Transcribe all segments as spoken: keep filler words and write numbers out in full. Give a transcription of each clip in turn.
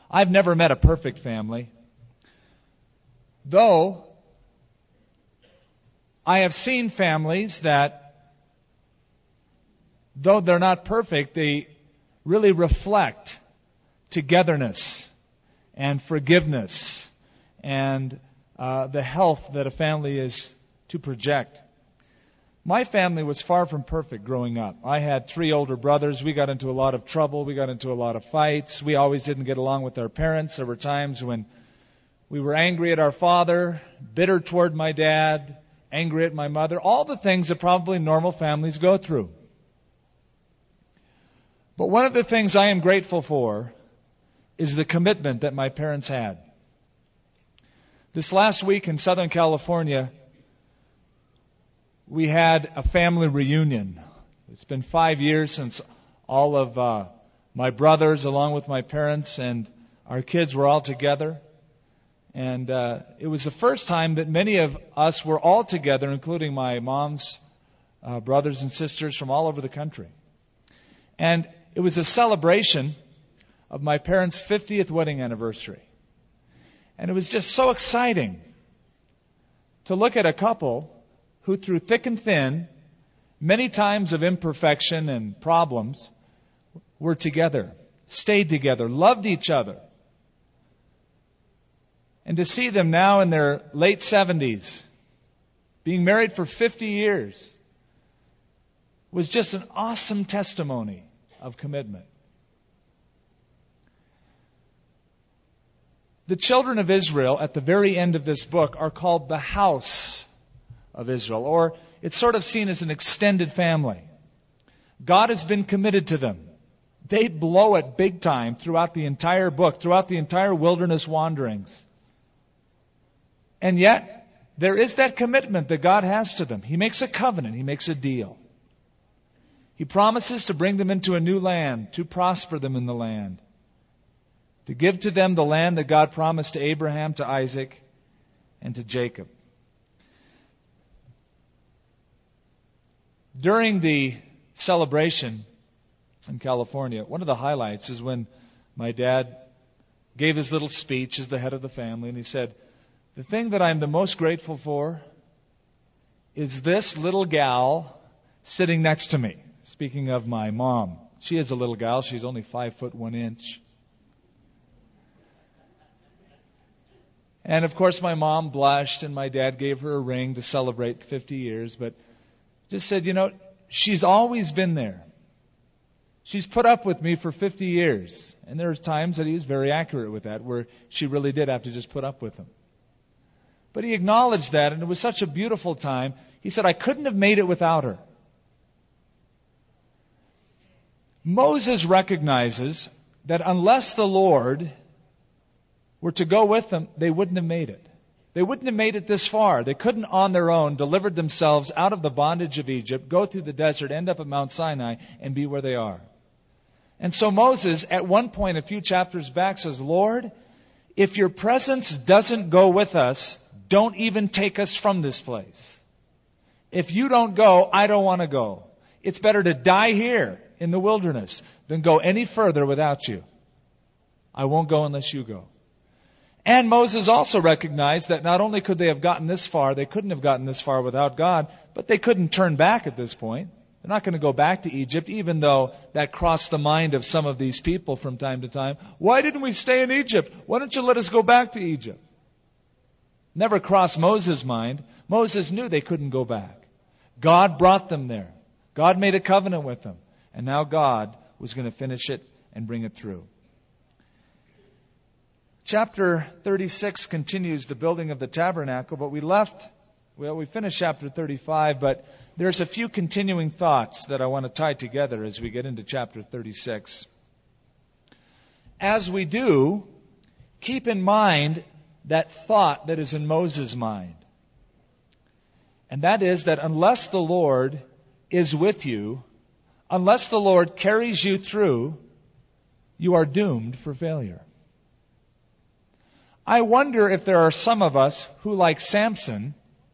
I've never met a perfect family, though I have seen families that, though they're not perfect, they really reflect togetherness and forgiveness and uh, the health that a family is to project. My family was far from perfect growing up. I had three older brothers. We got into a lot of trouble. We got into a lot of fights. We always didn't get along with our parents. There were times when we were angry at our father, bitter toward my dad, angry at my mother, all the things that probably normal families go through. But one of the things I am grateful for is the commitment that my parents had. This last week in Southern California, we had a family reunion. It's been five years since all of uh, my brothers, along with my parents and our kids, were all together. And uh, it was the first time that many of us were all together, including my mom's uh, brothers and sisters from all over the country. And it was a celebration of my parents' fiftieth wedding anniversary. And it was just so exciting to look at a couple who, through thick and thin, many times of imperfection and problems, were together, stayed together, loved each other. And to see them now in their late seventies, being married for fifty years, was just an awesome testimony of commitment. The children of Israel, at the very end of this book, are called the house of Israel, or it's sort of seen as an extended family. God has been committed to them. They blow it big time throughout the entire book, throughout the entire wilderness wanderings. And yet, there is that commitment that God has to them. He makes a covenant. He makes a deal. He promises to bring them into a new land, to prosper them in the land, to give to them the land that God promised to Abraham, to Isaac, and to Jacob. During the celebration in California, one of the highlights is when my dad gave his little speech as the head of the family, and he said, "The thing that I'm the most grateful for is this little gal sitting next to me." Speaking of my mom. She is a little gal. She's only five foot one inch. And of course my mom blushed, and my dad gave her a ring to celebrate fifty years, but just said, you know, she's always been there. She's put up with me for fifty years. And there's times that he was very accurate with that, where she really did have to just put up with him. But he acknowledged that, and it was such a beautiful time. He said, I couldn't have made it without her. Moses recognizes that unless the Lord were to go with them, they wouldn't have made it. They wouldn't have made it this far. They couldn't on their own deliver themselves out of the bondage of Egypt, go through the desert, end up at Mount Sinai, and be where they are. And so Moses, at one point a few chapters back, says, Lord, if your presence doesn't go with us, don't even take us from this place. If you don't go, I don't want to go. It's better to die here in the wilderness than go any further without you. I won't go unless you go. And Moses also recognized that not only could they have gotten this far, they couldn't have gotten this far without God, but they couldn't turn back at this point. They're not going to go back to Egypt, even though that crossed the mind of some of these people from time to time. Why didn't we stay in Egypt? Why don't you let us go back to Egypt? Never crossed Moses' mind. Moses knew they couldn't go back. God brought them there. God made a covenant with them. And now God was going to finish it and bring it through. Chapter thirty-six continues the building of the tabernacle, but we left, well, we finished chapter thirty-five, but there's a few continuing thoughts that I want to tie together as we get into chapter thirty-six. As we do, keep in mind that thought that is in Moses' mind. And that is that unless the Lord is with you, unless the Lord carries you through, you are doomed for failure. I wonder if there are some of us who, like Samson,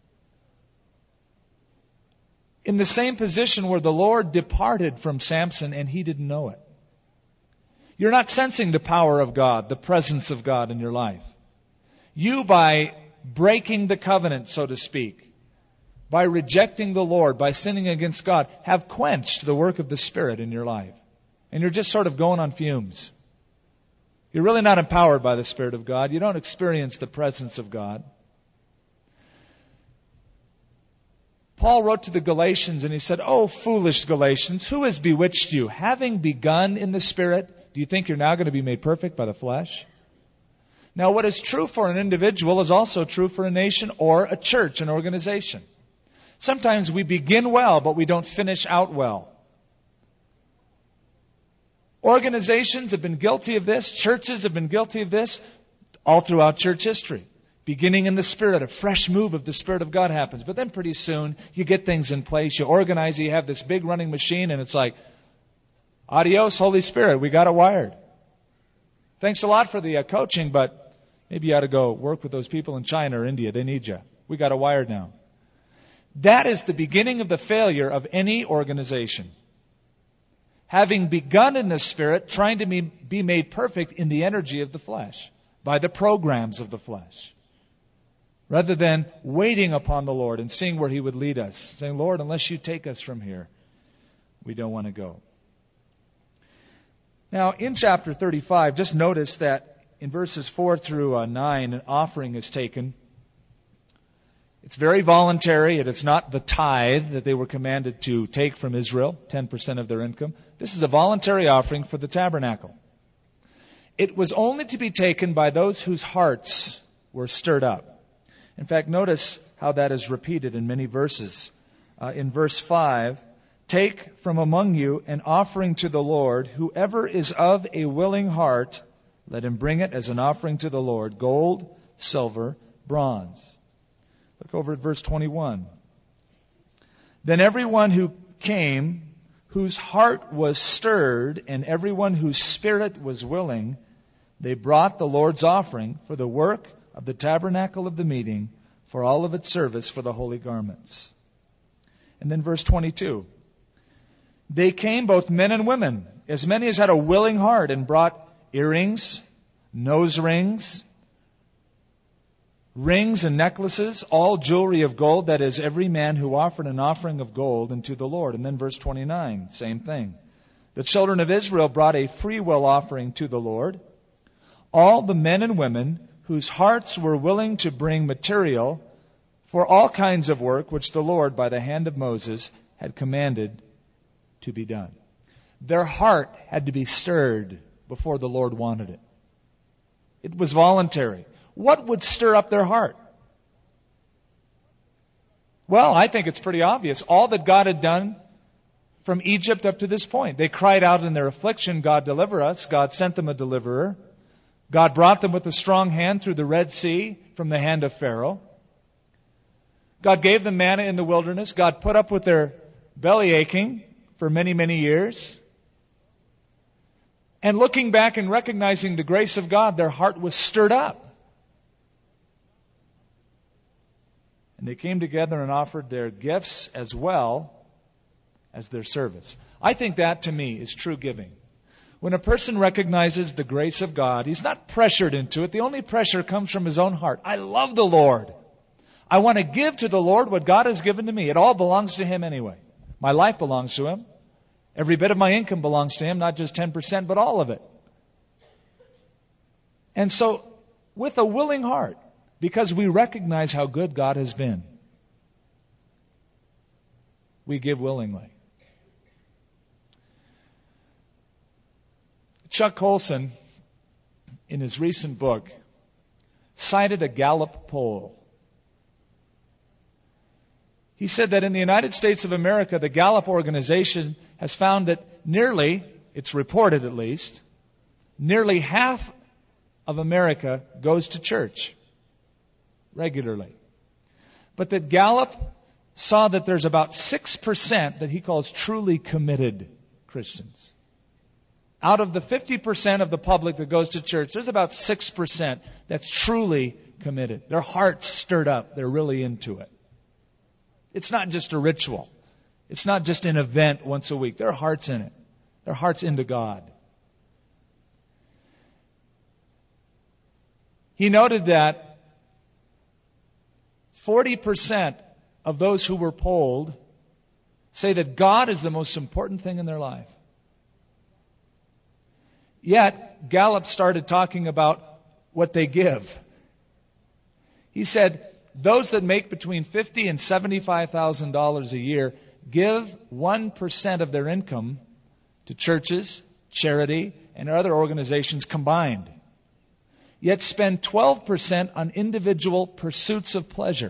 in the same position where the Lord departed from Samson and he didn't know it. You're not sensing the power of God, the presence of God in your life. You, by breaking the covenant, so to speak, by rejecting the Lord, by sinning against God, have quenched the work of the Spirit in your life. And you're just sort of going on fumes. You're really not empowered by the Spirit of God. You don't experience the presence of God. Paul wrote to the Galatians and he said, "Oh, foolish Galatians, who has bewitched you? Having begun in the Spirit, do you think you're now going to be made perfect by the flesh?" Now, what is true for an individual is also true for a nation or a church, an organization. Sometimes we begin well, but we don't finish out well. Organizations have been guilty of this. Churches have been guilty of this all throughout church history. Beginning in the Spirit, a fresh move of the Spirit of God happens. But then pretty soon, you get things in place. You organize, you have this big running machine, and it's like, adios, Holy Spirit, we got it wired. Thanks a lot for the uh, coaching, but maybe you ought to go work with those people in China or India. They need you. We got it wired now. That is the beginning of the failure of any organization. Having begun in the Spirit, trying to be made perfect in the energy of the flesh, by the programs of the flesh. Rather than waiting upon the Lord and seeing where He would lead us. Saying, "Lord, unless you take us from here, we don't want to go." Now, in chapter thirty-five, just notice that in verses four through uh, nine, an offering is taken. It's very voluntary. It's not the tithe that they were commanded to take from Israel, ten percent of their income. This is a voluntary offering for the tabernacle. It was only to be taken by those whose hearts were stirred up. In fact, notice how that is repeated in many verses. Uh, in verse five, "Take from among you an offering to the Lord. Whoever is of a willing heart, let him bring it as an offering to the Lord, gold, silver, bronze." Look over at verse twenty-one. "Then everyone who came, whose heart was stirred, and everyone whose spirit was willing, they brought the Lord's offering for the work of the tabernacle of the meeting, for all of its service for the holy garments." And then verse twenty-two. "They came, both men and women, as many as had a willing heart, and brought earrings, nose rings, rings and necklaces, all jewelry of gold, that is, every man who offered an offering of gold unto the Lord." And then verse twenty-nine, same thing. "The children of Israel brought a freewill offering to the Lord. All the men and women whose hearts were willing to bring material for all kinds of work which the Lord, by the hand of Moses, had commanded to be done." Their heart had to be stirred before the Lord wanted it. It was voluntary. What would stir up their heart? Well, I think it's pretty obvious. All that God had done from Egypt up to this point. They cried out in their affliction, "God, deliver us." God sent them a deliverer. God brought them with a strong hand through the Red Sea from the hand of Pharaoh. God gave them manna in the wilderness. God put up with their belly aching for many, many years. And looking back and recognizing the grace of God, their heart was stirred up. And they came together and offered their gifts as well as their service. I think that, to me, is true giving. When a person recognizes the grace of God, he's not pressured into it. The only pressure comes from his own heart. I love the Lord. I want to give to the Lord what God has given to me. It all belongs to Him anyway. My life belongs to Him. Every bit of my income belongs to Him, not just ten percent, but all of it. And so, with a willing heart, because we recognize how good God has been, we give willingly. Chuck Colson, in his recent book, cited a Gallup poll. He said that in the United States of America, the Gallup organization has found that nearly, it's reported at least, nearly half of America goes to church regularly. But that Gallup saw that there's about six percent that he calls truly committed Christians. Out of the fifty percent of the public that goes to church, there's about six percent that's truly committed. Their heart's stirred up. They're really into it. It's not just a ritual. It's not just an event once a week. Their heart's in it. Their heart's into God. He noted that forty percent of those who were polled say that God is the most important thing in their life. Yet, Gallup started talking about what they give. He said, those that make between fifty thousand dollars and seventy-five thousand dollars a year give one percent of their income to churches, charity, and other organizations combined. Yet spend twelve percent on individual pursuits of pleasure.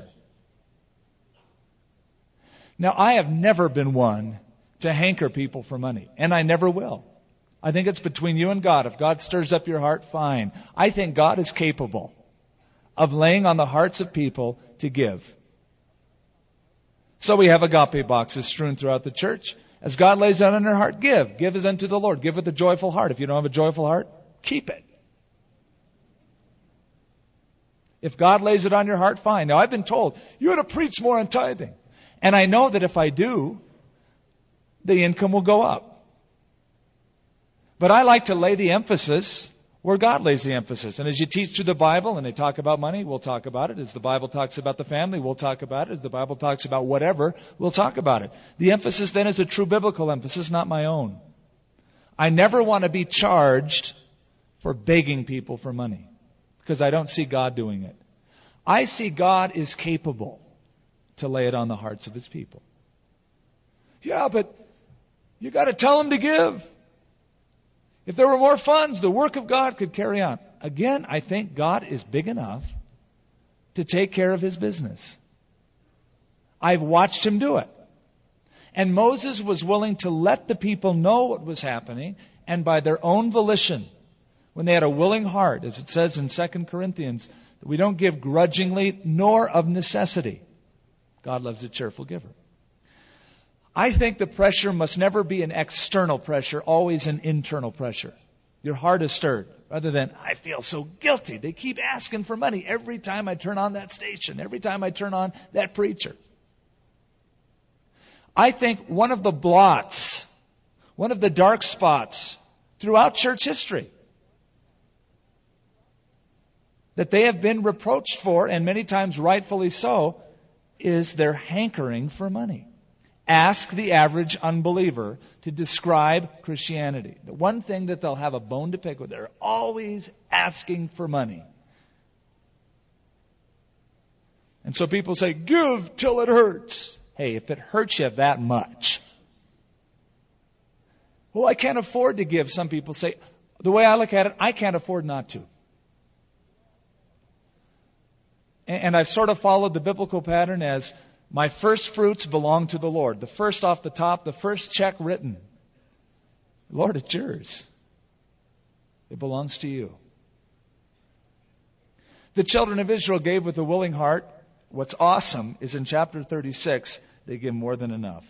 Now, I have never been one to hanker people for money, and I never will. I think it's between you and God. If God stirs up your heart, fine. I think God is capable of laying on the hearts of people to give. So we have agape boxes strewn throughout the church. As God lays it on your heart, give. Give as unto the Lord. Give with a joyful heart. If you don't have a joyful heart, keep it. If God lays it on your heart, fine. Now, I've been told, you ought to preach more on tithing. And I know that if I do, the income will go up. But I like to lay the emphasis where God lays the emphasis. And as you teach through the Bible and they talk about money, we'll talk about it. As the Bible talks about the family, we'll talk about it. As the Bible talks about whatever, we'll talk about it. The emphasis then is a true biblical emphasis, not my own. I never want to be charged for begging people for money because I don't see God doing it. I see God is capable to lay it on the hearts of His people. Yeah, but you got to tell them to give. If there were more funds, the work of God could carry on. Again, I think God is big enough to take care of His business. I've watched Him do it. And Moses was willing to let the people know what was happening, and by their own volition, when they had a willing heart, as it says in Second Corinthians, that we don't give grudgingly nor of necessity. God loves a cheerful giver. I think the pressure must never be an external pressure, always an internal pressure. Your heart is stirred, rather than, I feel so guilty. They keep asking for money every time I turn on that station, every time I turn on that preacher. I think one of the blots, one of the dark spots throughout church history that they have been reproached for, and many times rightfully so, is their hankering for money. Ask the average unbeliever to describe Christianity. The one thing that they'll have a bone to pick with, they're always asking for money. And so people say, give till it hurts. Hey, if it hurts you that much. Well, I can't afford to give. Some people say, the way I look at it, I can't afford not to. And I've sort of followed the biblical pattern as my first fruits belong to the Lord. The first off the top, the first check written. Lord, it's yours. It belongs to you. The children of Israel gave with a willing heart. What's awesome is in chapter thirty-six, they give more than enough.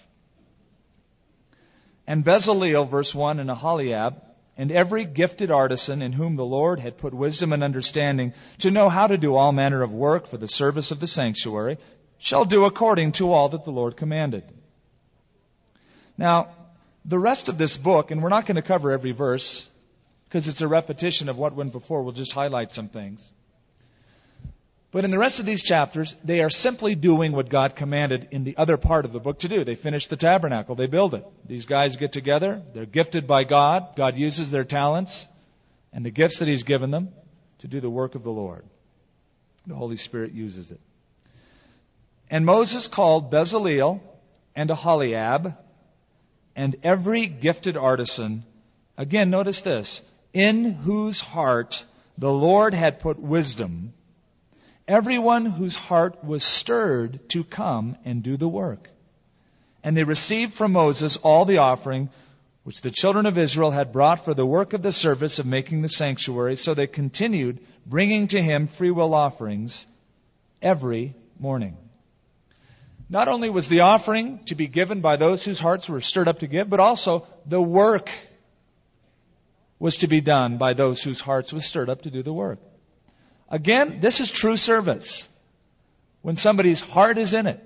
And Bezaleel, verse one, and Aholiab, and every gifted artisan in whom the Lord had put wisdom and understanding to know how to do all manner of work for the service of the sanctuary, shall do according to all that the Lord commanded. Now, the rest of this book, and we're not going to cover every verse, because it's a repetition of what went before, we'll just highlight some things. But in the rest of these chapters, they are simply doing what God commanded in the other part of the book to do. They finish the tabernacle. They build it. These guys get together. They're gifted by God. God uses their talents and the gifts that He's given them to do the work of the Lord. The Holy Spirit uses it. And Moses called Bezaleel and Aholiab and every gifted artisan. Again, notice this. In whose heart the Lord had put wisdom, everyone whose heart was stirred to come and do the work. And they received from Moses all the offering which the children of Israel had brought for the work of the service of making the sanctuary. So they continued bringing to him freewill offerings every morning. Not only was the offering to be given by those whose hearts were stirred up to give, but also the work was to be done by those whose hearts were stirred up to do the work. Again, this is true service. When somebody's heart is in it.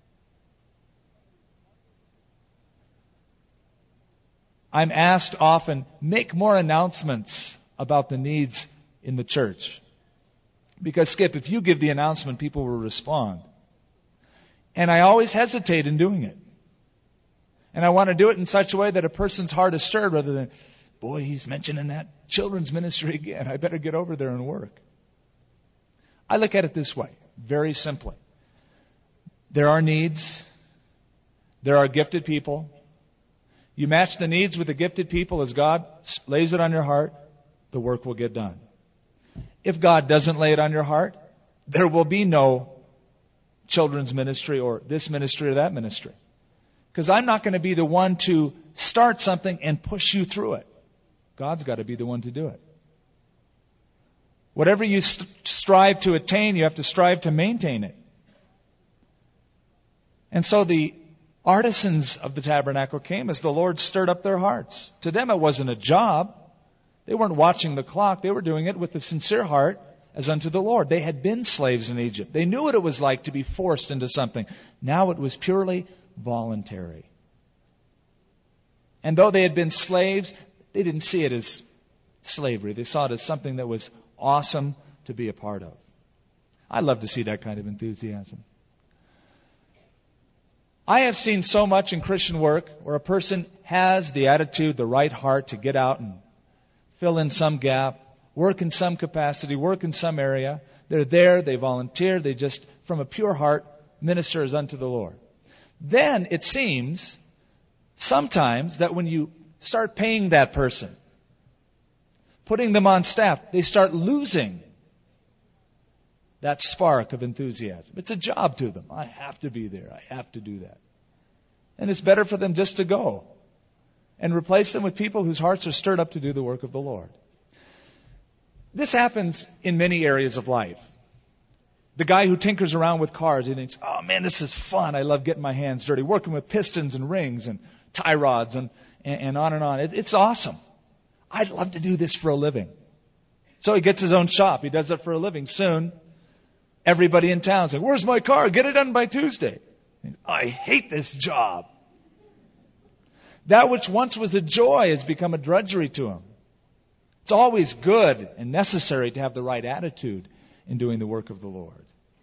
I'm asked often, make more announcements about the needs in the church. Because, Skip, if you give the announcement, people will respond. And I always hesitate in doing it. And I want to do it in such a way that a person's heart is stirred rather than, boy, he's mentioning that children's ministry again. I better get over there and work. I look at it this way, very simply. There are needs. There are gifted people. You match the needs with the gifted people as God lays it on your heart, the work will get done. If God doesn't lay it on your heart, there will be no children's ministry or this ministry or that ministry. Because I'm not going to be the one to start something and push you through it. God's got to be the one to do it. Whatever you st- strive to attain, you have to strive to maintain it. And so the artisans of the tabernacle came as the Lord stirred up their hearts. To them it wasn't a job. They weren't watching the clock. They were doing it with a sincere heart as unto the Lord. They had been slaves in Egypt. They knew what it was like to be forced into something. Now it was purely voluntary. And though they had been slaves, they didn't see it as slavery. They saw it as something that was awesome to be a part of. I love to see that kind of enthusiasm. I have seen so much in Christian work where a person has the attitude, the right heart to get out and fill in some gap, work in some capacity, work in some area. They're there, they volunteer, they just, from a pure heart, minister as unto the Lord. Then it seems sometimes that when you start paying that person, putting them on staff, they start losing that spark of enthusiasm. It's a job to them. I have to be there. I have to do that. And it's better for them just to go and replace them with people whose hearts are stirred up to do the work of the Lord. This happens in many areas of life. The guy who tinkers around with cars, he thinks, oh man, this is fun. I love getting my hands dirty, working with pistons and rings and tie rods and, and, and on and on. It, it's awesome. I'd love to do this for a living. So he gets his own shop. He does it for a living. Soon, everybody in town says, where's my car? Get it done by Tuesday. I hate this job. That which once was a joy has become a drudgery to him. It's always good and necessary to have the right attitude in doing the work of the Lord.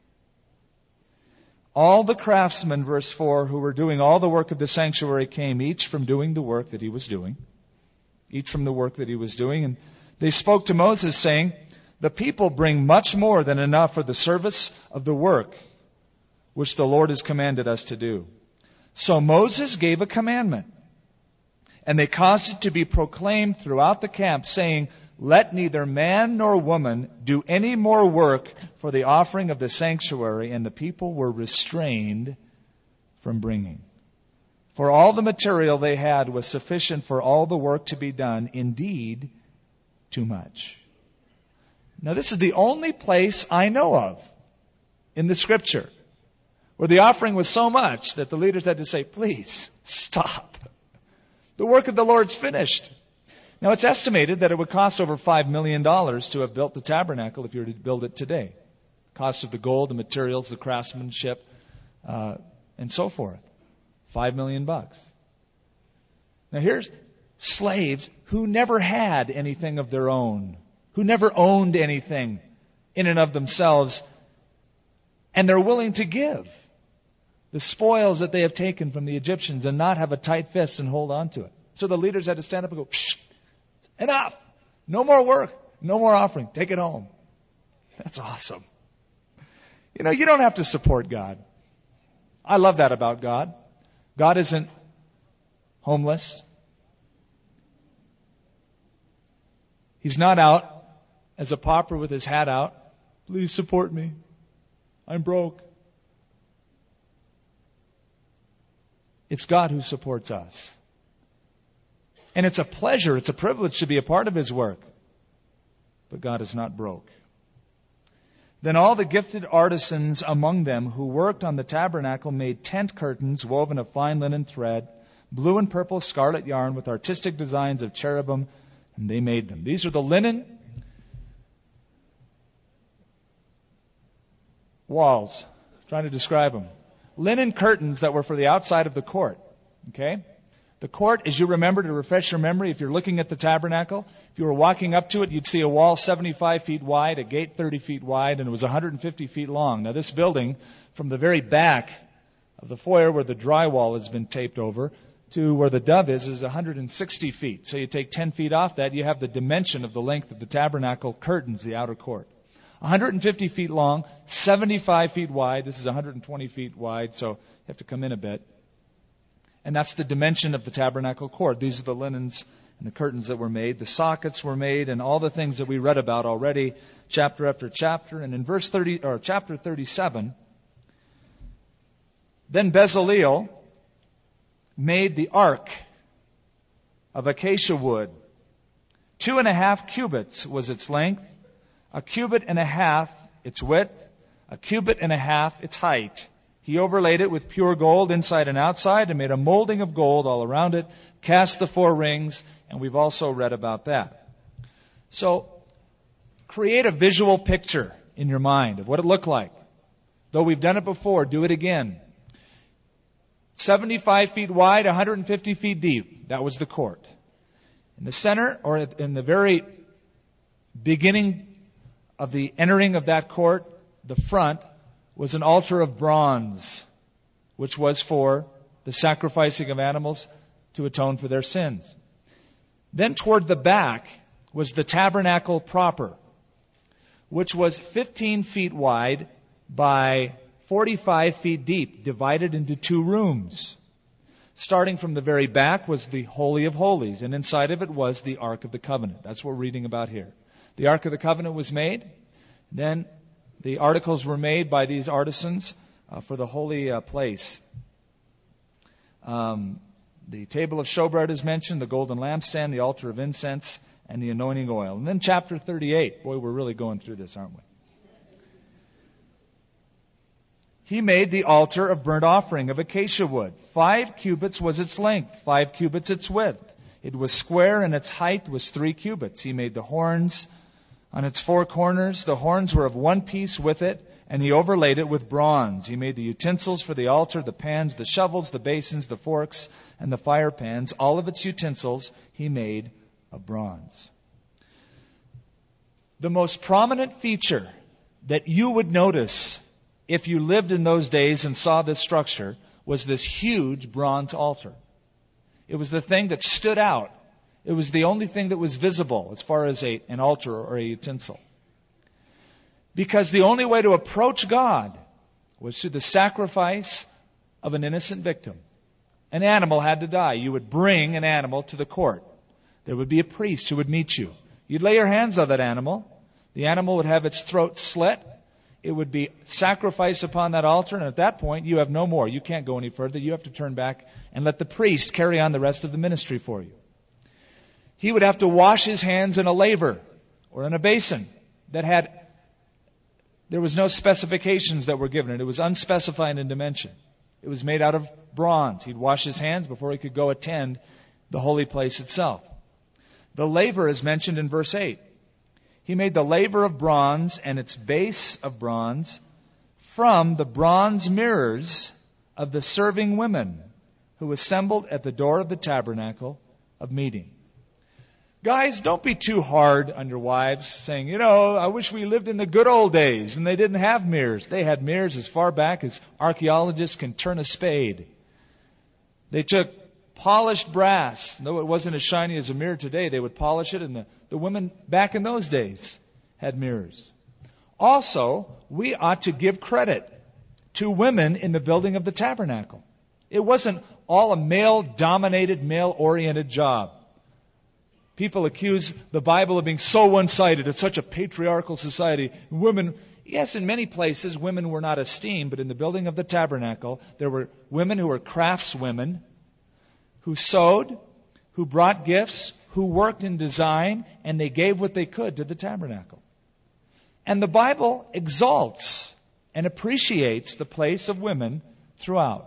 All the craftsmen, verse four, who were doing all the work of the sanctuary came, each from doing the work that he was doing. Each from the work that he was doing. And they spoke to Moses, saying, the people bring much more than enough for the service of the work which the Lord has commanded us to do. So Moses gave a commandment, and they caused it to be proclaimed throughout the camp, saying, let neither man nor woman do any more work for the offering of the sanctuary. And the people were restrained from bringing. For all the material they had was sufficient for all the work to be done, indeed, too much. Now this is the only place I know of in the Scripture where the offering was so much that the leaders had to say, please, stop. The work of the Lord's finished. Now it's estimated that it would cost over five million dollars to have built the tabernacle if you were to build it today. Cost of the gold, the materials, the craftsmanship, uh, and so forth. Five million bucks. Now here's slaves who never had anything of their own, who never owned anything in and of themselves, and they're willing to give the spoils that they have taken from the Egyptians and not have a tight fist and hold on to it. So the leaders had to stand up and go, shh, enough. No more work. No more offering. Take it home. That's awesome. You know, you don't have to support God. I love that about God. God isn't homeless. He's not out as a pauper with his hat out. Please support me. I'm broke. It's God who supports us. And it's a pleasure, it's a privilege to be a part of His work. But God is not broke. Then all the gifted artisans among them who worked on the tabernacle made tent curtains woven of fine linen thread, blue and purple scarlet yarn with artistic designs of cherubim, and they made them. These are the linen walls. I'm trying to describe them. Linen curtains that were for the outside of the court. Okay? The court, as you remember, to refresh your memory, if you're looking at the tabernacle, if you were walking up to it, you'd see a wall seventy-five feet wide, a gate thirty feet wide, and it was one hundred fifty feet long. Now this building, from the very back of the foyer where the drywall has been taped over to where the dove is, is one hundred sixty feet. So you take ten feet off that, you have the dimension of the length of the tabernacle curtains, the outer court. one hundred fifty feet long, seventy-five feet wide. This is one hundred twenty feet wide, so you have to come in a bit. And that's the dimension of the tabernacle court. These are the linens and the curtains that were made. The sockets were made, and all the things that we read about already, chapter after chapter. And in verse thirty, or chapter thirty-seven, then Bezaleel made the ark of acacia wood. Two and a half cubits was its length, a cubit and a half its width, a cubit and a half its height. He overlaid it with pure gold inside and outside and made a molding of gold all around it, cast the four rings, and we've also read about that. So, create a visual picture in your mind of what it looked like. Though we've done it before, do it again. seventy-five feet wide, one hundred fifty feet deep. That was the court. In the center, or in the very beginning of the entering of that court, the front, was an altar of bronze, which was for the sacrificing of animals to atone for their sins. Then toward the back was the tabernacle proper, which was fifteen feet wide by forty-five feet deep, divided into two rooms. Starting from the very back was the Holy of Holies, and inside of it was the Ark of the Covenant. That's what we're reading about here. The Ark of the Covenant was made. Then the articles were made by these artisans uh, for the holy uh, place. Um, the table of showbread is mentioned, the golden lampstand, the altar of incense, and the anointing oil. And then chapter thirty-eight. Boy, we're really going through this, aren't we? He made the altar of burnt offering of acacia wood. Five cubits was its length, five cubits its width. It was square, and its height was three cubits. He made the horns on its four corners. The horns were of one piece with it, and he overlaid it with bronze. He made the utensils for the altar, the pans, the shovels, the basins, the forks, and the fire pans. All of its utensils he made of bronze. The most prominent feature that you would notice if you lived in those days and saw this structure was this huge bronze altar. It was the thing that stood out. It was the only thing that was visible as far as a, an altar or a utensil. Because the only way to approach God was through the sacrifice of an innocent victim. An animal had to die. You would bring an animal to the court. There would be a priest who would meet you. You'd lay your hands on that animal. The animal would have its throat slit. It would be sacrificed upon that altar, and at that point, you have no more. You can't go any further. You have to turn back and let the priest carry on the rest of the ministry for you. He would have to wash his hands in a laver or in a basin that had, there was no specifications that were given it. It was unspecified in dimension. It was made out of bronze. He'd wash his hands before he could go attend the holy place itself. The laver is mentioned in verse eight. He made the laver of bronze and its base of bronze from the bronze mirrors of the serving women who assembled at the door of the tabernacle of meeting. Guys, don't be too hard on your wives, saying, you know, I wish we lived in the good old days and they didn't have mirrors. They had mirrors as far back as archaeologists can turn a spade. They took polished brass. Though it wasn't as shiny as a mirror today, they would polish it, and the, the women back in those days had mirrors. Also, we ought to give credit to women in the building of the tabernacle. It wasn't all a male-dominated, male-oriented job. People accuse the Bible of being so one-sided. It's such a patriarchal society. Women, yes, in many places, women were not esteemed, but in the building of the tabernacle, there were women who were craftswomen, who sewed, who brought gifts, who worked in design, and they gave what they could to the tabernacle. And the Bible exalts and appreciates the place of women throughout.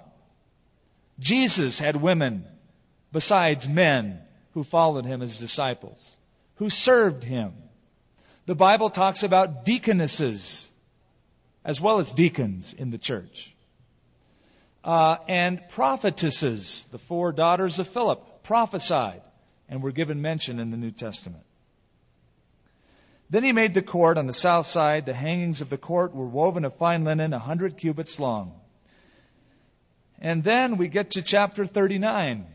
Jesus had women besides men who followed him as disciples, who served him. The Bible talks about deaconesses as well as deacons in the church. Uh, and prophetesses, the four daughters of Philip, prophesied and were given mention in the New Testament. Then he made the court on the south side. The hangings of the court were woven of fine linen, a hundred cubits long. And then we get to chapter thirty-nine.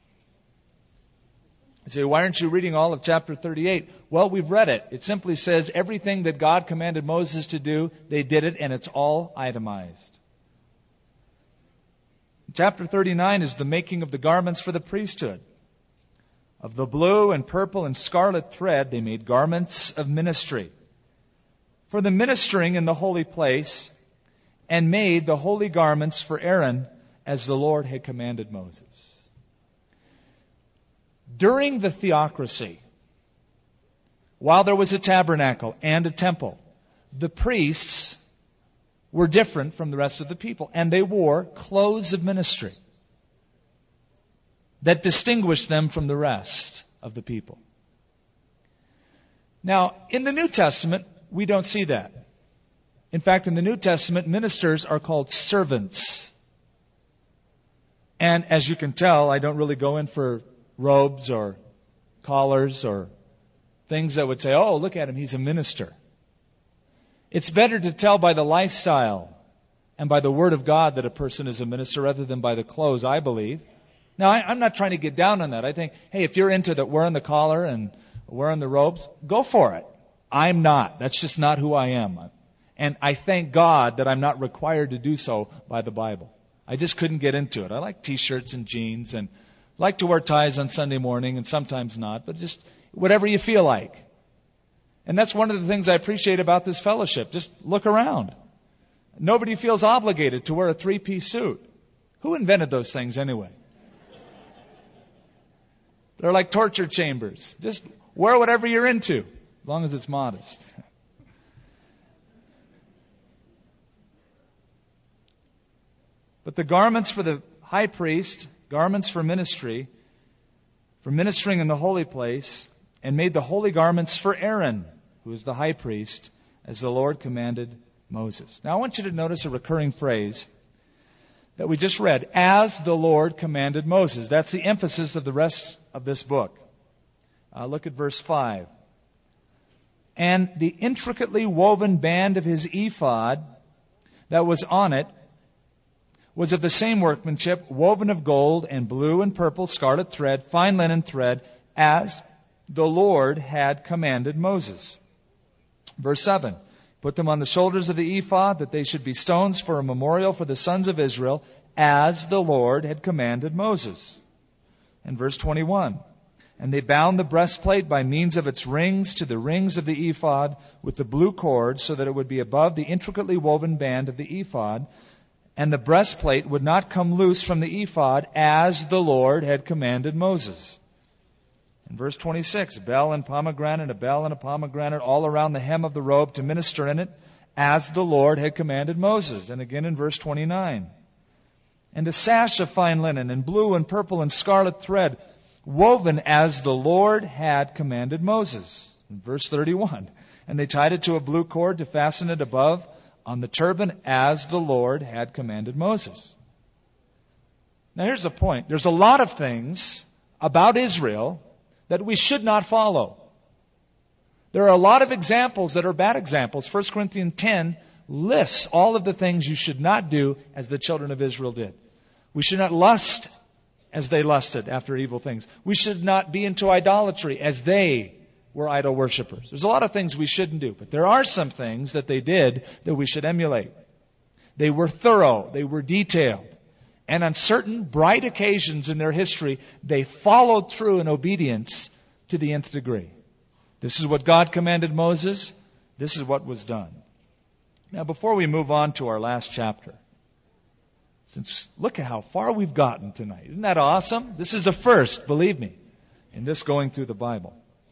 You say, why aren't you reading all of chapter thirty-eight? Well, we've read it. It simply says everything that God commanded Moses to do, they did it, and it's all itemized. Chapter thirty-nine is the making of the garments for the priesthood. Of the blue and purple and scarlet thread, they made garments of ministry for the ministering in the holy place, and made the holy garments for Aaron as the Lord had commanded Moses. During the theocracy, while there was a tabernacle and a temple, the priests were different from the rest of the people, and they wore clothes of ministry that distinguished them from the rest of the people. Now, in the New Testament, we don't see that. In fact, in the New Testament, ministers are called servants. And as you can tell, I don't really go in for robes or collars or things that would say, oh, look at him, he's a minister. It's better to tell by the lifestyle and by the Word of God that a person is a minister rather than by the clothes, I believe. Now, I, I'm not trying to get down on that. I think, hey, if you're into that, wearing the collar and wearing the robes, go for it. I'm not. That's just not who I am. And I thank God that I'm not required to do so by the Bible. I just couldn't get into it. I like T-shirts and jeans and like to wear ties on Sunday morning and sometimes not, but just whatever you feel like. And that's one of the things I appreciate about this fellowship. Just look around. Nobody feels obligated to wear a three-piece suit. Who invented those things anyway? They're like torture chambers. Just wear whatever you're into, as long as it's modest. But the garments for the high priest, garments for ministry, for ministering in the holy place, and made the holy garments for Aaron, who is the high priest, as the Lord commanded Moses. Now I want you to notice a recurring phrase that we just read, as the Lord commanded Moses. That's the emphasis of the rest of this book. Uh, look at verse five. And the intricately woven band of his ephod that was on it was of the same workmanship, woven of gold and blue and purple, scarlet thread, fine linen thread, as the Lord had commanded Moses. Verse seven. Put them on the shoulders of the ephod, that they should be stones for a memorial for the sons of Israel, as the Lord had commanded Moses. And verse twenty-one. And they bound the breastplate by means of its rings to the rings of the ephod with the blue cord, so that it would be above the intricately woven band of the ephod, and the breastplate would not come loose from the ephod, as the Lord had commanded Moses. In verse twenty-six, a bell and pomegranate, a bell and a pomegranate, all around the hem of the robe to minister in it, as the Lord had commanded Moses. And again in verse twenty-nine. And a sash of fine linen, and blue and purple and scarlet thread, woven as the Lord had commanded Moses. In verse thirty-one. And they tied it to a blue cord to fasten it above on the turban, as the Lord had commanded Moses. Now here's the point. There's a lot of things about Israel that we should not follow. There are a lot of examples that are bad examples. First Corinthians ten lists all of the things you should not do as the children of Israel did. We should not lust as they lusted after evil things. We should not be into idolatry as they were idol worshippers. There's a lot of things we shouldn't do, but there are some things that they did that we should emulate. They were thorough. They were detailed. And on certain bright occasions in their history, they followed through in obedience to the nth degree. This is what God commanded Moses. This is what was done. Now, before we move on to our last chapter, since look at how far we've gotten tonight. Isn't that awesome? This is the first, believe me, in this going through the Bible.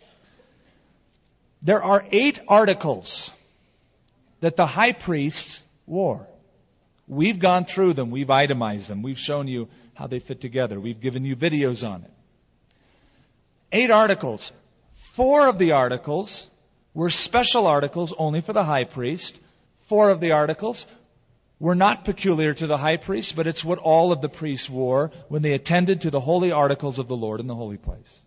There are eight articles that the high priest wore. We've gone through them. We've itemized them. We've shown you how they fit together. We've given you videos on it. Eight articles. Four of the articles were special articles only for the high priest. Four of the articles were not peculiar to the high priest, but it's what all of the priests wore when they attended to the holy articles of the Lord in the holy place.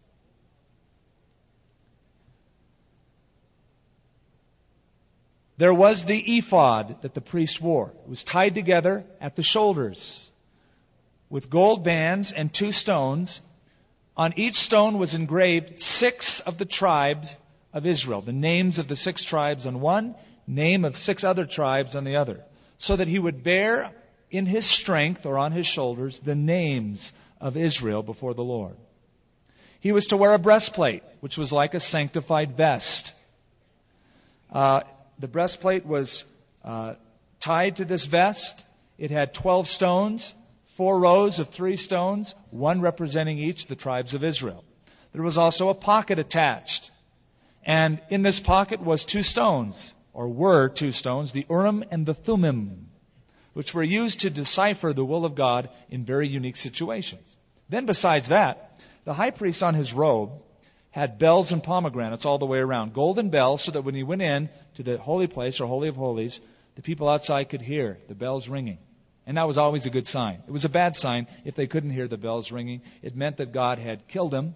There was the ephod that the priest wore. It was tied together at the shoulders with gold bands and two stones. On each stone was engraved six of the tribes of Israel, the names of the six tribes on one, name of six other tribes on the other, so that he would bear in his strength or on his shoulders the names of Israel before the Lord. He was to wear a breastplate, which was like a sanctified vest. Uh, the breastplate was uh, tied to this vest. It had twelve stones, four rows of three stones, one representing each the tribes of Israel. There was also a pocket attached. And in this pocket was two stones, or were two stones, the Urim and the Thummim, which were used to decipher the will of God in very unique situations. Then besides that, the high priest on his robe had bells and pomegranates all the way around, golden bells, so that when he went in to the holy place or Holy of Holies, the people outside could hear the bells ringing. And that was always a good sign. It was a bad sign if they couldn't hear the bells ringing. It meant that God had killed him.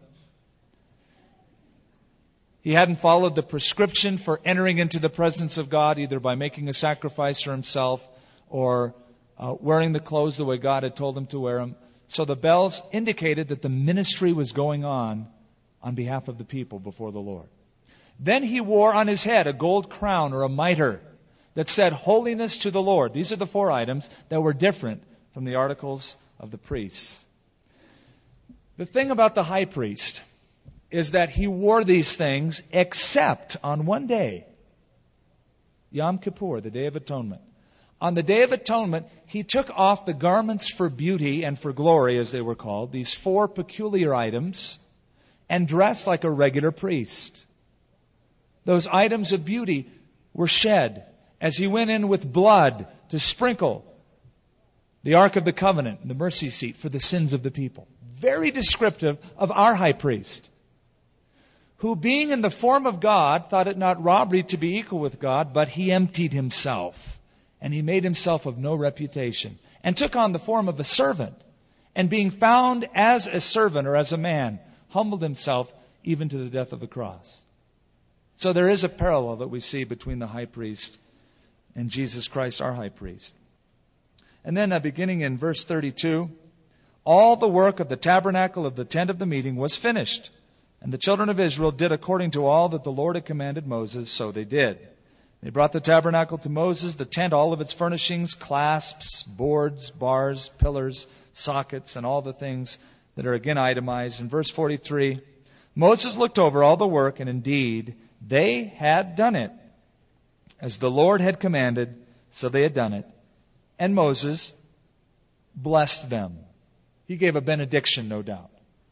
He hadn't followed the prescription for entering into the presence of God, either by making a sacrifice for himself or uh, wearing the clothes the way God had told him to wear them. So the bells indicated that the ministry was going on on behalf of the people before the Lord. Then he wore on his head a gold crown or a mitre that said, "Holiness to the Lord." These are the four items that were different from the articles of the priests. The thing about the high priest is that he wore these things except on one day, Yom Kippur, the Day of Atonement. On the Day of Atonement, he took off the garments for beauty and for glory, as they were called, these four peculiar items, and dressed like a regular priest. Those items of beauty were shed as he went in with blood to sprinkle the Ark of the Covenant and the mercy seat for the sins of the people. Very descriptive of our high priest, who being in the form of God, thought it not robbery to be equal with God, but he emptied himself, and he made himself of no reputation, and took on the form of a servant, and being found as a servant or as a man, humbled himself even to the death of the cross. So there is a parallel that we see between the high priest and Jesus Christ, our high priest. And then uh, beginning in verse thirty-two, all the work of the tabernacle of the tent of the meeting was finished. And the children of Israel did according to all that the Lord had commanded Moses, so they did. They brought the tabernacle to Moses, the tent, all of its furnishings, clasps, boards, bars, pillars, sockets, and all the things that are again itemized. In verse forty-three, Moses looked over all the work, and indeed they had done it. As the Lord had commanded, so they had done it. And Moses blessed them. He gave a benediction, no doubt.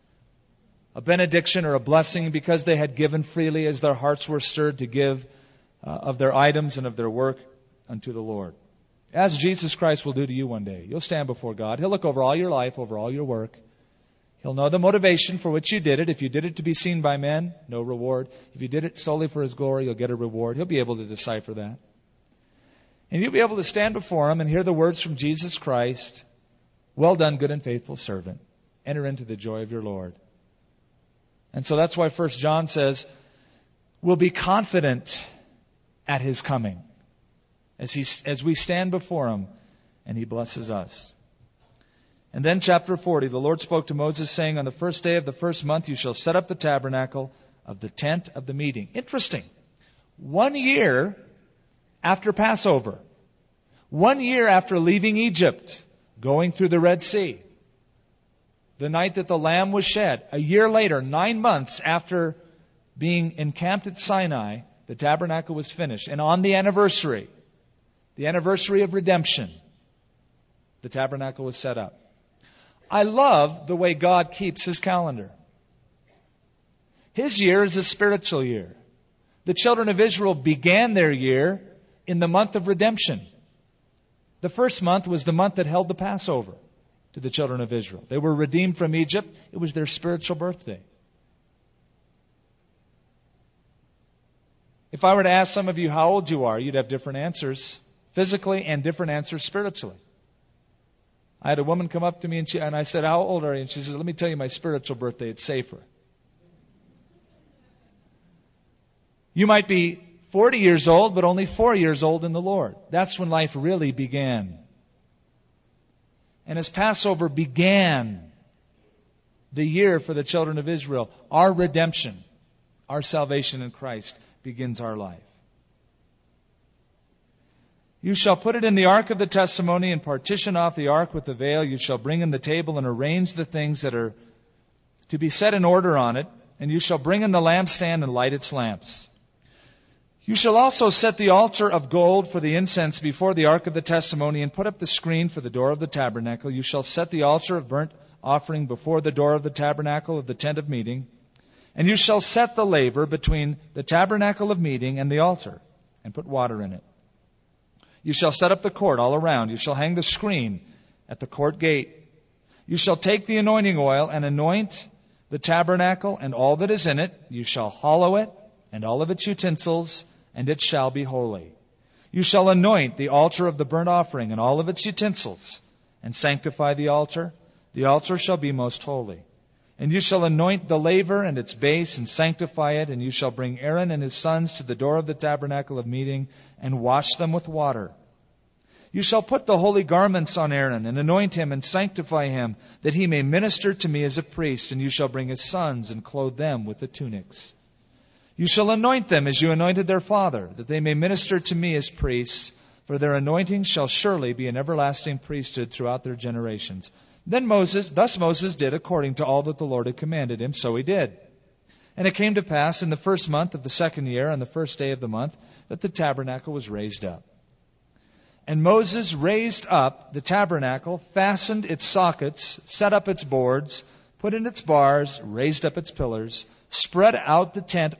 A benediction or a blessing because they had given freely as their hearts were stirred to give uh, of their items and of their work unto the Lord. As Jesus Christ will do to you one day. You'll stand before God. He'll look over all your life, over all your work. He'll know the motivation for which you did it. If you did it to be seen by men, no reward. If you did it solely for His glory, you'll get a reward. He'll be able to decipher that. And you'll be able to stand before Him and hear the words from Jesus Christ. Well done, good and faithful servant. Enter into the joy of your Lord. And so that's why First John says, we'll be confident at His coming. As, he, as we stand before Him and He blesses us. And then chapter forty, the Lord spoke to Moses saying, on the first day of the first month you shall set up the tabernacle of the tent of the meeting. Interesting. One year after Passover. One year after leaving Egypt, going through the Red Sea. The night that the lamb was shed. A year later, nine months after being encamped at Sinai, the tabernacle was finished. And on the anniversary, the anniversary of redemption, the tabernacle was set up. I love the way God keeps His calendar. His year is a spiritual year. The children of Israel began their year in the month of redemption. The first month was the month that held the Passover to the children of Israel. They were redeemed from Egypt. It was their spiritual birthday. If I were to ask some of you how old you are, you'd have different answers. physically and different answers spiritually. I had a woman come up to me and, she, and I said, how old are you? And she said, let me tell you my spiritual birthday. It's safer. You might be forty years old, but only four years old in the Lord. That's when life really began. And as Passover began the year for the children of Israel, our redemption, our salvation in Christ begins our life. You shall put it in the ark of the testimony and partition off the ark with the veil. You shall bring in the table and arrange the things that are to be set in order on it. And you shall bring in the lampstand and light its lamps. You shall also set the altar of gold for the incense before the ark of the testimony and put up the screen for the door of the tabernacle. You shall set the altar of burnt offering before the door of the tabernacle of the tent of meeting. And you shall set the laver between the tabernacle of meeting and the altar and put water in it. You shall set up the court all around. You shall hang the screen at the court gate. You shall take the anointing oil and anoint the tabernacle and all that is in it. You shall hallow it and all of its utensils, and it shall be holy. You shall anoint the altar of the burnt offering and all of its utensils, and sanctify the altar. The altar shall be most holy. And you shall anoint the laver and its base and sanctify it, and you shall bring Aaron and his sons to the door of the tabernacle of meeting and wash them with water. You shall put the holy garments on Aaron and anoint him and sanctify him, that he may minister to me as a priest, and you shall bring his sons and clothe them with the tunics. You shall anoint them as you anointed their father, that they may minister to me as priests, for their anointing shall surely be an everlasting priesthood throughout their generations. Then Moses, thus Moses did according to all that the Lord had commanded him, so he did. And it came to pass in the first month of the second year, on the first day of the month, that the tabernacle was raised up. And Moses raised up the tabernacle, fastened its sockets, set up its boards, put in its bars, raised up its pillars, spread out the tent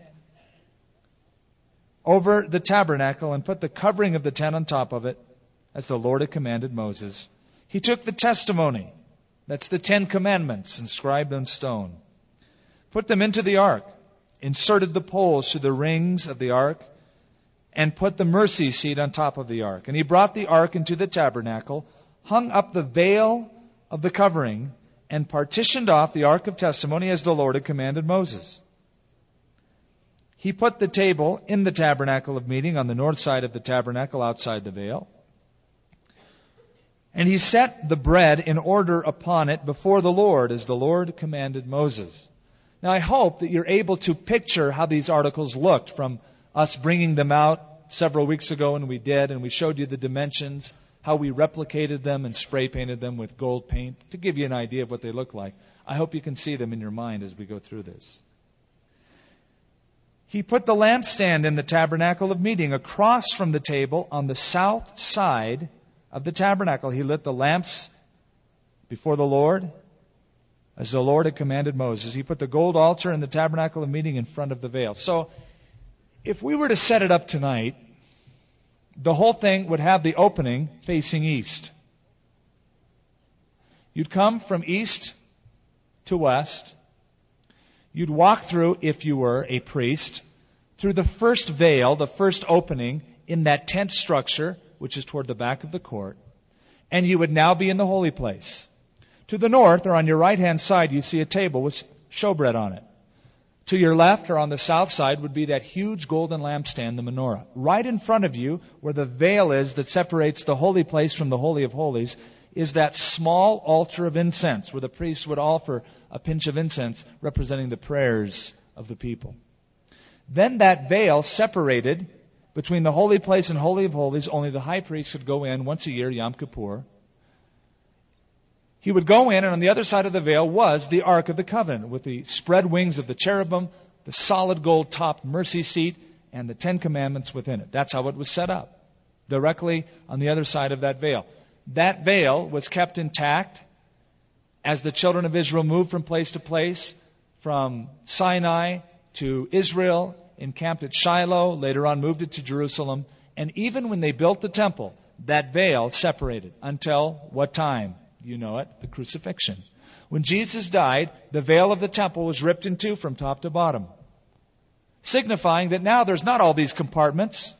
over the tabernacle, and put the covering of the tent on top of it, as the Lord had commanded Moses. He took the testimony, that's the Ten Commandments inscribed on stone, put them into the ark, inserted the poles through the rings of the ark, and put the mercy seat on top of the ark. And he brought the ark into the tabernacle, hung up the veil of the covering, and partitioned off the ark of testimony as the Lord had commanded Moses. He put the table in the tabernacle of meeting on the north side of the tabernacle outside the veil. And he set the bread in order upon it before the Lord, as the Lord commanded Moses. Now I hope that you're able to picture how these articles looked from us bringing them out several weeks ago, and we did, and we showed you the dimensions, how we replicated them and spray painted them with gold paint to give you an idea of what they look like. I hope you can see them in your mind as we go through this. He put the lampstand in the tabernacle of meeting across from the table on the south side of the tabernacle. He lit the lamps before the Lord, as the Lord had commanded Moses. He put the gold altar in the tabernacle of meeting in front of the veil. So, if we were to set it up tonight, the whole thing would have the opening facing east. You'd come from east to west. You'd walk through, if you were a priest, through the first veil, the first opening in that tent structure, which is toward the back of the court, and you would now be in the holy place. To the north, or on your right-hand side, you see a table with showbread on it. To your left, or on the south side, would be that huge golden lampstand, the menorah. Right in front of you, where the veil is that separates the holy place from the Holy of Holies, is that small altar of incense, where the priest would offer a pinch of incense representing the prayers of the people. Then that veil separated between the holy place and Holy of Holies. Only the high priest could go in once a year, Yom Kippur. He would go in, and on the other side of the veil was the Ark of the Covenant, with the spread wings of the cherubim, the solid gold-topped mercy seat, and the Ten Commandments within it. That's how it was set up, directly on the other side of that veil. That veil was kept intact as the children of Israel moved from place to place, from Sinai to Israel, encamped at Shiloh, later on moved it to Jerusalem, and even when they built the temple, that veil separated until what time? You know it, the crucifixion. When Jesus died, the veil of the temple was ripped in two from top to bottom, signifying that now there's not all these compartments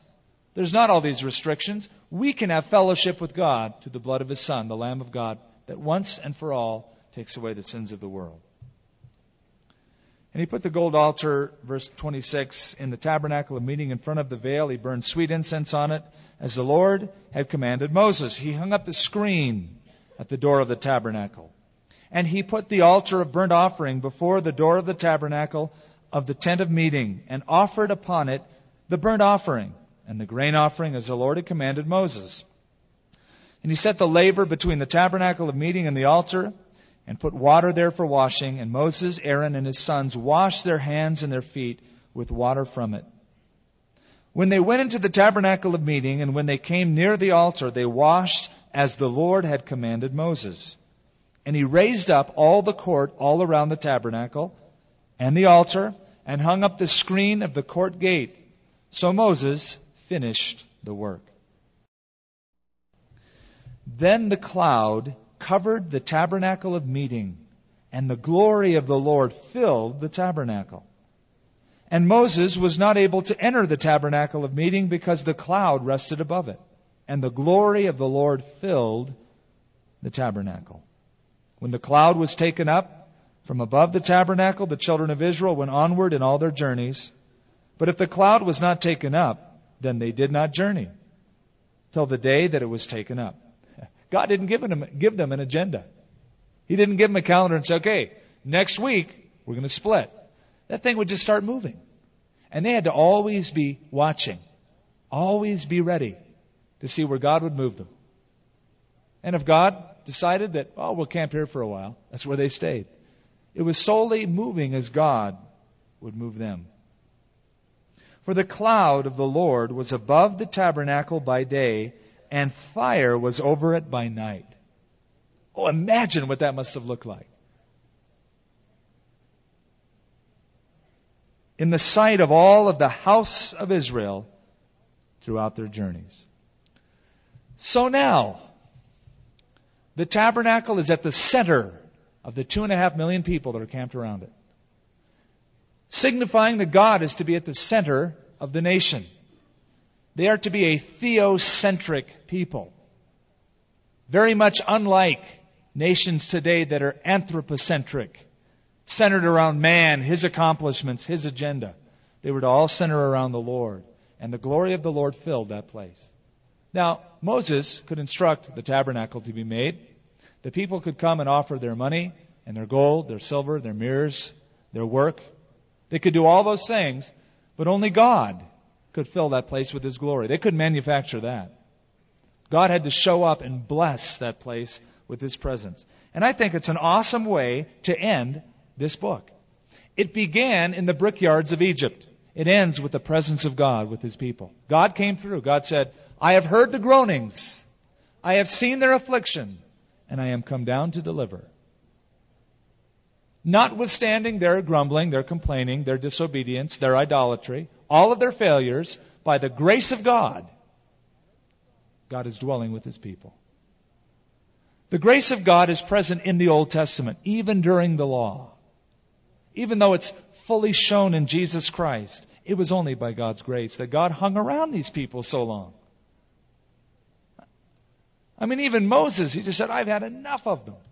There's not all these restrictions. We can have fellowship with God through the blood of His Son, the Lamb of God, that once and for all takes away the sins of the world. And He put the gold altar, verse twenty-six, in the tabernacle of meeting in front of the veil. He burned sweet incense on it, as the Lord had commanded Moses. He hung up the screen at the door of the tabernacle. And He put the altar of burnt offering before the door of the tabernacle of the tent of meeting, and offered upon it the burnt offering and the grain offering, as the Lord had commanded Moses. And He set the laver between the tabernacle of meeting and the altar, and put water there for washing. And Moses, Aaron, and his sons washed their hands and their feet with water from it. When they went into the tabernacle of meeting, and when they came near the altar, they washed as the Lord had commanded Moses. And He raised up all the court all around the tabernacle and the altar, and hung up the screen of the court gate. So Moses finished the work. Then the cloud covered the tabernacle of meeting, and the glory of the Lord filled the tabernacle. And Moses was not able to enter the tabernacle of meeting because the cloud rested above it, and the glory of the Lord filled the tabernacle. When the cloud was taken up from above the tabernacle, the children of Israel went onward in all their journeys. But if the cloud was not taken up, then they did not journey till the day that it was taken up. God didn't give them, give them an agenda. He didn't give them a calendar and say, okay, next week we're going to split. That thing would just start moving. And they had to always be watching, always be ready to see where God would move them. And if God decided that, oh, we'll camp here for a while, that's where they stayed. It was solely moving as God would move them. For the cloud of the Lord was above the tabernacle by day, and fire was over it by night. Oh, imagine what that must have looked like. In the sight of all of the house of Israel throughout their journeys. So now, the tabernacle is at the center of the two and a half million people that are camped around it, signifying that God is to be at the center of the nation. They are to be a theocentric people, very much unlike nations today that are anthropocentric, centered around man, his accomplishments, his agenda. They were to all center around the Lord, and the glory of the Lord filled that place. Now, Moses could instruct the tabernacle to be made. The people could come and offer their money and their gold, their silver, their mirrors, their work. They could do all those things, but only God could fill that place with His glory. They couldn't manufacture that. God had to show up and bless that place with His presence. And I think it's an awesome way to end this book. It began in the brickyards of Egypt. It ends with the presence of God with His people. God came through. God said, I have heard the groanings. I have seen their affliction, and I am come down to deliver. Notwithstanding their grumbling, their complaining, their disobedience, their idolatry, all of their failures, by the grace of God, God is dwelling with His people. The grace of God is present in the Old Testament, even during the law. Even though it's fully shown in Jesus Christ, it was only by God's grace that God hung around these people so long. I mean, even Moses, he just said, I've had enough of them.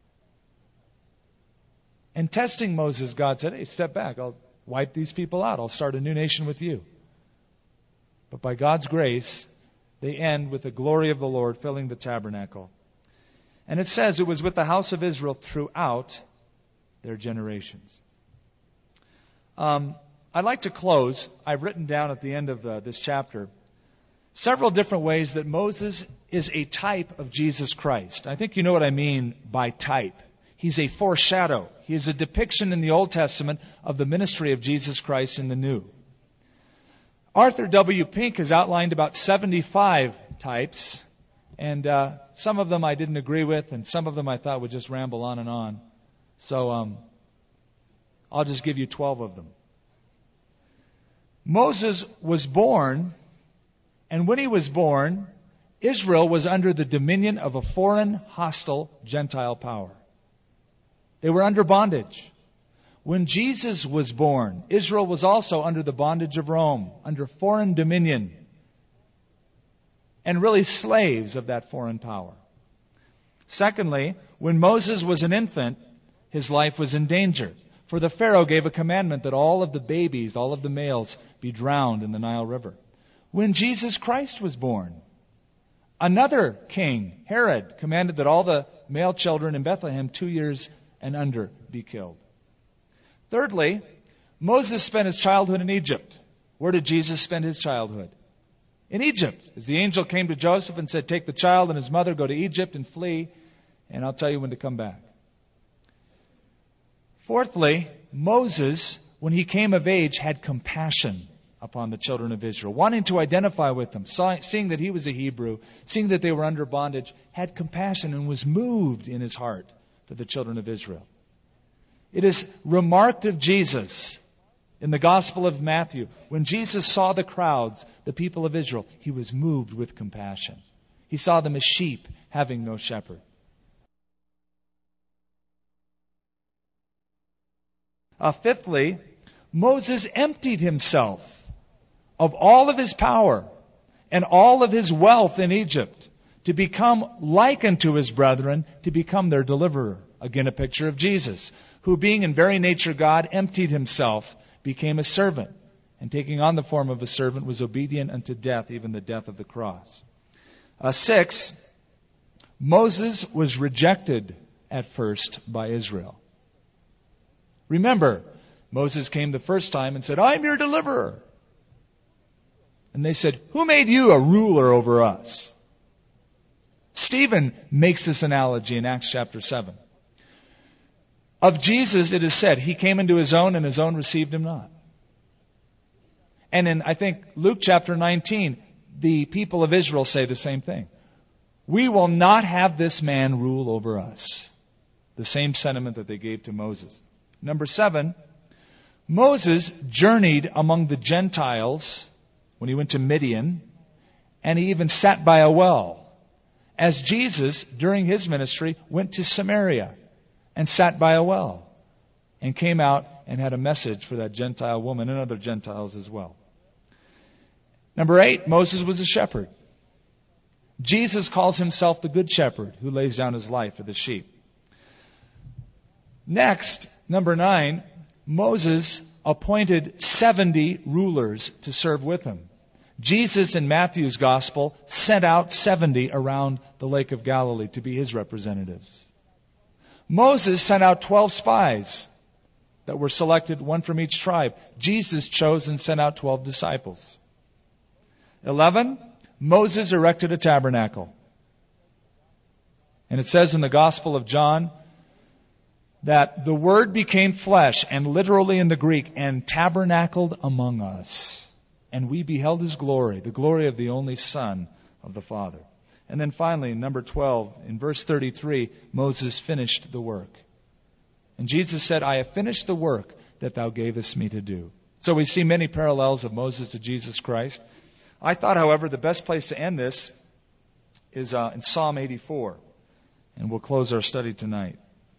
And testing Moses, God said, hey, step back. I'll wipe these people out. I'll start a new nation with you. But by God's grace, they end with the glory of the Lord filling the tabernacle. And it says it was with the house of Israel throughout their generations. Um, I'd like to close. I've written down at the end of uh, this chapter several different ways that Moses is a type of Jesus Christ. I think you know what I mean by type. He's a foreshadow. He is a depiction in the Old Testament of the ministry of Jesus Christ in the New. Arthur W. Pink has outlined about seventy-five types, and uh, some of them I didn't agree with, and some of them I thought would just ramble on and on. So um, I'll just give you twelve of them. Moses was born, and when he was born, Israel was under the dominion of a foreign, hostile, Gentile power. They were under bondage. When Jesus was born, Israel was also under the bondage of Rome, under foreign dominion. and really slaves of that foreign power. Secondly, when Moses was an infant, his life was in danger. For the Pharaoh gave a commandment that all of the babies, all of the males, be drowned in the Nile River. When Jesus Christ was born, another king, Herod, commanded that all the male children in Bethlehem, two years and under, be killed. Thirdly, Moses spent his childhood in Egypt. Where did Jesus spend his childhood? In Egypt. As the angel came to Joseph and said, take the child and his mother, go to Egypt and flee, and I'll tell you when to come back. Fourthly, Moses, when he came of age, had compassion upon the children of Israel, wanting to identify with them, saw, seeing that he was a Hebrew, seeing that they were under bondage, had compassion and was moved in his heart for the children of Israel. It is remarked of Jesus in the Gospel of Matthew, when Jesus saw the crowds, the people of Israel, he was moved with compassion. He saw them as sheep having no shepherd. Uh, fifthly, Moses emptied himself of all of his power and all of his wealth in Egypt to become like unto his brethren, to become their deliverer. Again, a picture of Jesus, who being in very nature God, emptied himself, became a servant, and taking on the form of a servant, was obedient unto death, even the death of the cross. Uh, six, Moses was rejected at first by Israel. Remember, Moses came the first time and said, I'm your deliverer. And they said, who made you a ruler over us? Stephen makes this analogy in Acts chapter seven. Of Jesus, it is said, he came into his own and his own received him not. And in, I think, Luke chapter nineteen, the people of Israel say the same thing. We will not have this man rule over us. The same sentiment that they gave to Moses. Number seven, Moses journeyed among the Gentiles when he went to Midian, and he even sat by a well, as Jesus, during his ministry, went to Samaria and sat by a well, and came out and had a message for that Gentile woman and other Gentiles as well. Number eight, Moses was a shepherd. Jesus calls himself the good shepherd who lays down his life for the sheep. Next, number nine, Moses appointed seventy rulers to serve with him. Jesus in Matthew's gospel sent out seventy around the Lake of Galilee to be his representatives. Moses sent out twelve spies that were selected, one from each tribe. Jesus chose and sent out twelve disciples. Eleven, Moses erected a tabernacle. And it says in the Gospel of John that the Word became flesh, and literally in the Greek, and tabernacled among us. And we beheld his glory, the glory of the only Son of the Father. And then finally, number twelve, in verse thirty-three, Moses finished the work. And Jesus said, I have finished the work that thou gavest me to do. So we see many parallels of Moses to Jesus Christ. I thought, however, the best place to end this is uh, in Psalm eighty-four. And we'll close our study tonight.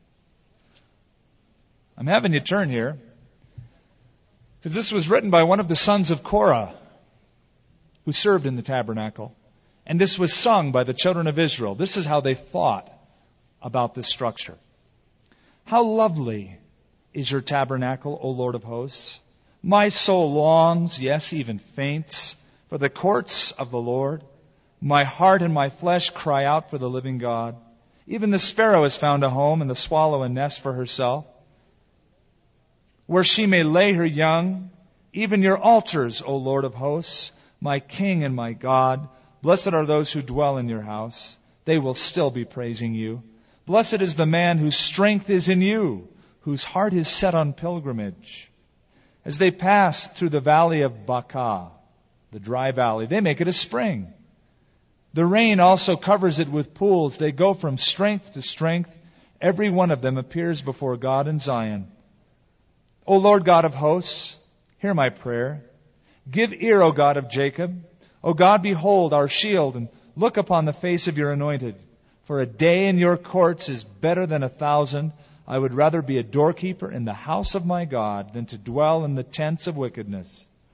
I'm having you turn here, because this was written by one of the sons of Korah, who served in the tabernacle. And this was sung by the children of Israel. This is how they thought about this structure. How lovely is your tabernacle, O Lord of hosts. My soul longs, yes, even faints, for the courts of the Lord. My heart and my flesh cry out for the living God. Even the sparrow has found a home, and the swallow a nest for herself, where she may lay her young. Even your altars, O Lord of hosts, my King and my God. Blessed are those who dwell in your house. They will still be praising you. Blessed is the man whose strength is in you, whose heart is set on pilgrimage. As they pass through the valley of Baca, the dry valley, they make it a spring. The rain also covers it with pools. They go from strength to strength. Every one of them appears before God in Zion. O Lord God of hosts, hear my prayer. Give ear, O God of Jacob. O God, behold our shield, and look upon the face of your anointed. For a day in your courts is better than a thousand. I would rather be a doorkeeper in the house of my God than to dwell in the tents of wickedness.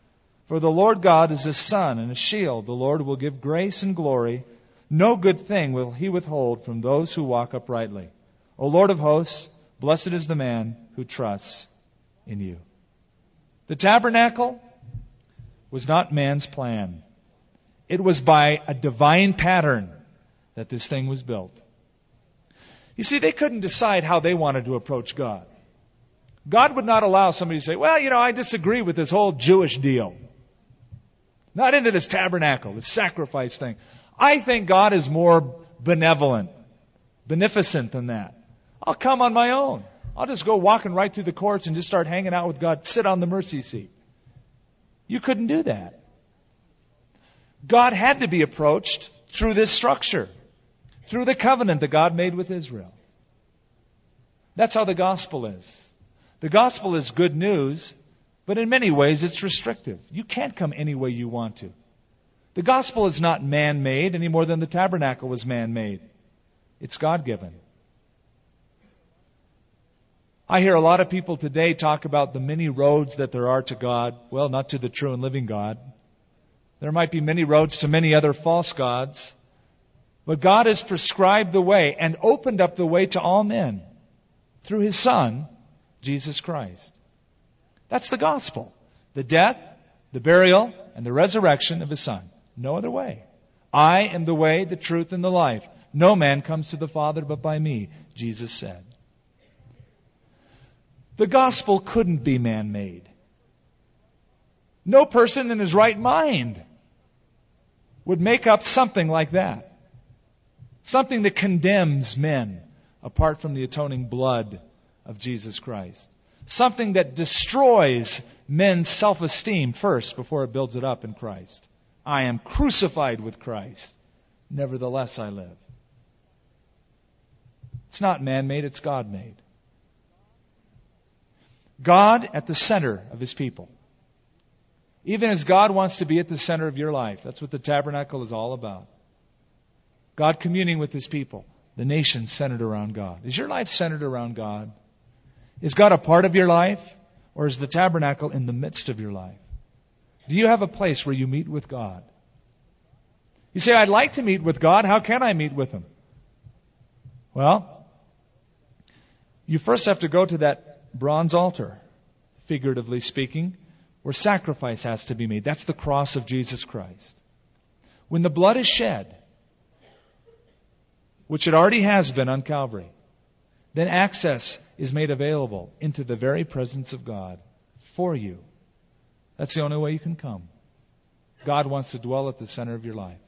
For the Lord God is a sun and a shield. The Lord will give grace and glory. No good thing will He withhold from those who walk uprightly. O Lord of hosts, blessed is the man who trusts in You. The tabernacle was not man's plan. It was by a divine pattern that this thing was built. You see, they couldn't decide how they wanted to approach God. God would not allow somebody to say, well, you know, I disagree with this whole Jewish deal. Not into this tabernacle, this sacrifice thing. I think God is more benevolent, beneficent than that. I'll come on my own. I'll just go walking right through the courts and just start hanging out with God, sit on the mercy seat. You couldn't do that. God had to be approached through this structure, through the covenant that God made with Israel. That's how the gospel is. The gospel is good news, but in many ways it's restrictive. You can't come any way you want to. The gospel is not man-made any more than the tabernacle was man-made. It's God-given. I hear a lot of people today talk about the many roads that there are to God. Well, not to the true and living God. There might be many roads to many other false gods. But God has prescribed the way and opened up the way to all men through His Son, Jesus Christ. That's the gospel. The death, the burial, and the resurrection of His Son. No other way. I am the way, the truth, and the life. No man comes to the Father but by me, Jesus said. The gospel couldn't be man-made. No person in his right mind would make up something like that. Something that condemns men apart from the atoning blood of Jesus Christ. Something that destroys men's self-esteem first before it builds it up in Christ. I am crucified with Christ. Nevertheless I live. It's not man-made, it's God-made. God at the center of His people. Even as God wants to be at the center of your life. That's what the tabernacle is all about. God communing with His people. The nation centered around God. Is your life centered around God? Is God a part of your life? Or is the tabernacle in the midst of your life? Do you have a place where you meet with God? You say, I'd like to meet with God. How can I meet with Him? Well, you first have to go to that bronze altar, figuratively speaking, where sacrifice has to be made. That's the cross of Jesus Christ. When the blood is shed, which it already has been on Calvary, then access is made available into the very presence of God for you. That's the only way you can come. God wants to dwell at the center of your life.